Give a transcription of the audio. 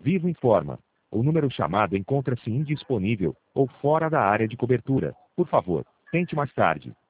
Vivo informa. O número chamado encontra-se indisponível ou fora da área de cobertura. Por favor, tente mais tarde.